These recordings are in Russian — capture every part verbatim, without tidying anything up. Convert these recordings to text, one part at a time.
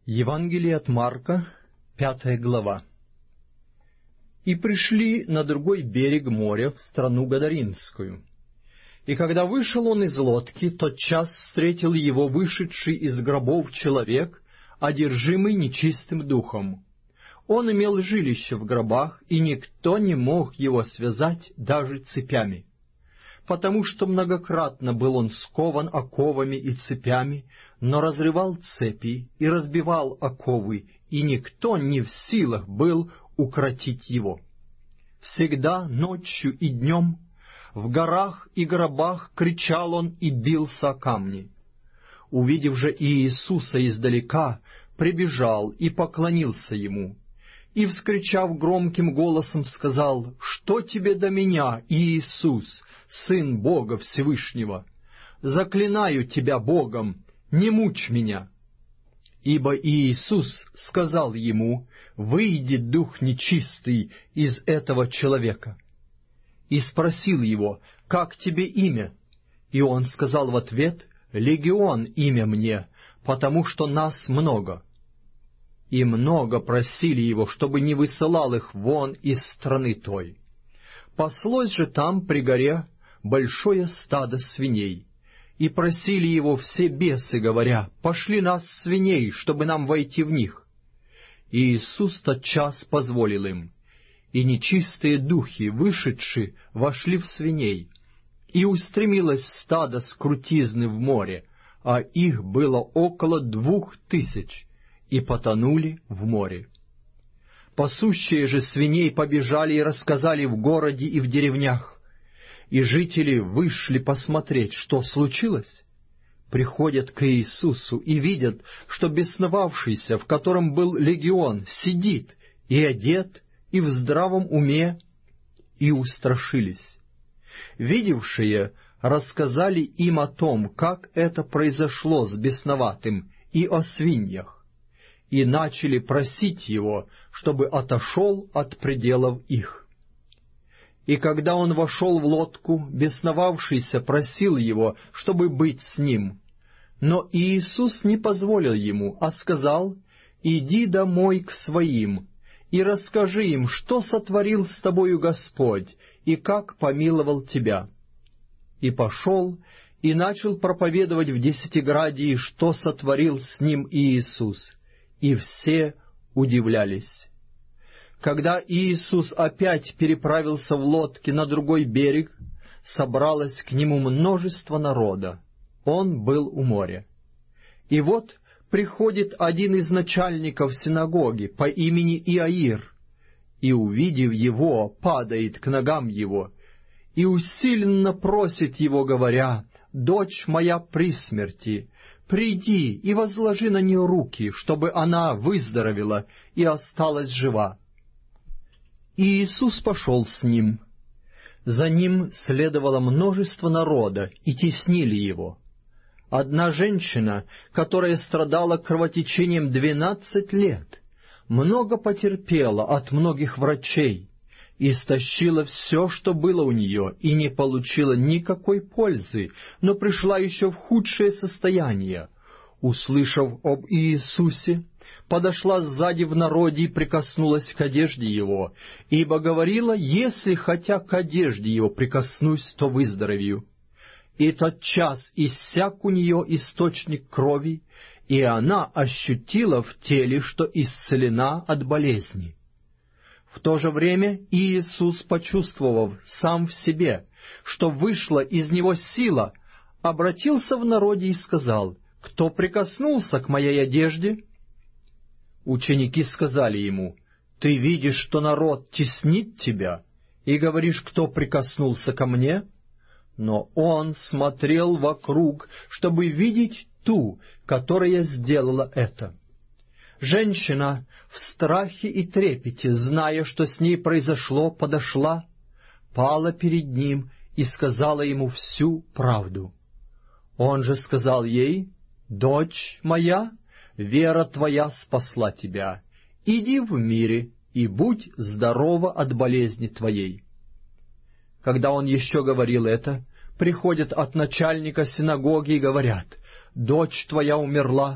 Евангелие от Марка, пятая глава. «И пришли на другой берег моря, в страну Гадаринскую. И когда вышел он из лодки, тотчас встретил его вышедший из гробов человек, одержимый нечистым духом. Он имел жилище в гробах, и никто не мог его связать даже цепями, потому что многократно был он скован оковами и цепями, но разрывал цепи и разбивал оковы, и никто не в силах был укротить его. Всегда ночью и днем в горах и гробах кричал он и бился о камни. Увидев же Иисуса издалека, прибежал и поклонился ему, и, вскричав громким голосом, сказал: «Что тебе до меня, Иисус, Сын Бога Всевышнего? Заклинаю тебя Богом, не мучь меня». Ибо Иисус сказал ему: «Выйди, дух нечистый, из этого человека». И спросил его: «Как тебе имя?» И он сказал в ответ: «Легион имя мне, потому что нас много». И много просили его, чтобы не высылал их вон из страны той. Паслось же там при горе большое стадо свиней, и просили его все бесы, говоря: «Пошли нас свиней, чтобы нам войти в них». И Иисус тотчас позволил им, и нечистые духи, вышедшие, вошли в свиней, и устремилось стадо с крутизны в море, а их было около двух тысяч, и потонули в море. Пасущие же свиней побежали и рассказали в городе и в деревнях, и жители вышли посмотреть, что случилось. Приходят к Иисусу и видят, что бесновавшийся, в котором был легион, сидит и одет, и в здравом уме, и устрашились. Видевшие рассказали им о том, как это произошло с бесноватым, и о свиньях, и начали просить его, чтобы отошел от пределов их. И когда он вошел в лодку, бесновавшийся просил его, чтобы быть с ним. Но Иисус не позволил ему, а сказал: «Иди домой к своим, и расскажи им, что сотворил с тобою Господь, и как помиловал тебя». И пошел, и начал проповедовать в Десятиградии, что сотворил с ним Иисус, и все удивлялись. Когда Иисус опять переправился в лодке на другой берег, собралось к нему множество народа. Он был у моря. И вот приходит один из начальников синагоги по имени Иаир, и, увидев его, падает к ногам его, и усиленно просит его, говоря: «Дочь моя при смерти, приди и возложи на нее руки, чтобы она выздоровела и осталась жива». И Иисус пошел с ним. За ним следовало множество народа, и теснили его. Одна женщина, которая страдала кровотечением двенадцать лет, много потерпела от многих врачей, истощила все, что было у нее, и не получила никакой пользы, но пришла еще в худшее состояние. Услышав об Иисусе, подошла сзади в народе и прикоснулась к одежде его, ибо говорила: «Если хотя к одежде его прикоснусь, то выздоровею». И тотчас иссяк у нее источник крови, и она ощутила в теле, что исцелена от болезни. В то же время Иисус, почувствовав сам в себе, что вышла из него сила, обратился в народе и сказал: «Кто прикоснулся к моей одежде?» Ученики сказали ему: «Ты видишь, что народ теснит тебя, и говоришь: кто прикоснулся ко мне?» Но он смотрел вокруг, чтобы видеть ту, которая сделала это. Женщина в страхе и трепете, зная, что с ней произошло, подошла, пала перед ним и сказала ему всю правду. Он же сказал ей: «Дочь моя, вера твоя спасла тебя. Иди в мире и будь здорова от болезни твоей». Когда он еще говорил это, приходят от начальника синагоги и говорят: «Дочь твоя умерла,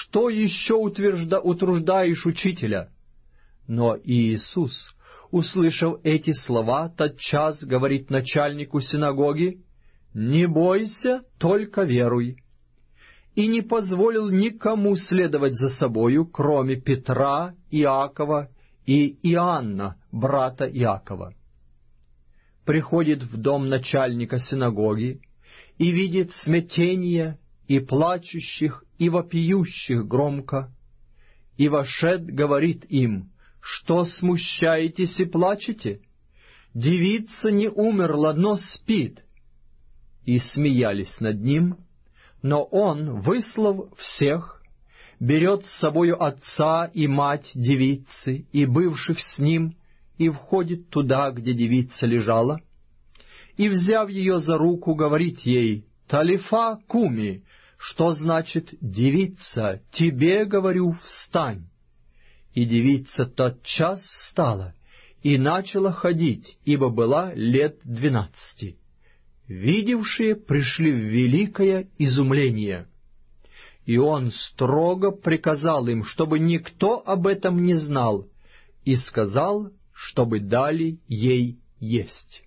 что еще утвержда... утруждаешь учителя?» Но Иисус, услышав эти слова, тотчас говорит начальнику синагоги: «Не бойся, только веруй». И не позволил никому следовать за собою, кроме Петра, Иакова и Иоанна, брата Иакова. Приходит в дом начальника синагоги и видит смятение, и плачущих, и вопиющих громко, и вошед говорит им: «Что смущаетесь и плачете? Девица не умерла, но спит». И смеялись над ним, но он, выслав всех, берет с собою отца и мать девицы и бывших с ним, и входит туда, где девица лежала, и, взяв ее за руку, говорит ей: «Талифа куми», что значит: «Девица, тебе говорю, встань». И девица тотчас встала и начала ходить, ибо была лет двенадцати. Видевшие пришли в великое изумление. И он строго приказал им, чтобы никто об этом не знал, и сказал, чтобы дали ей есть.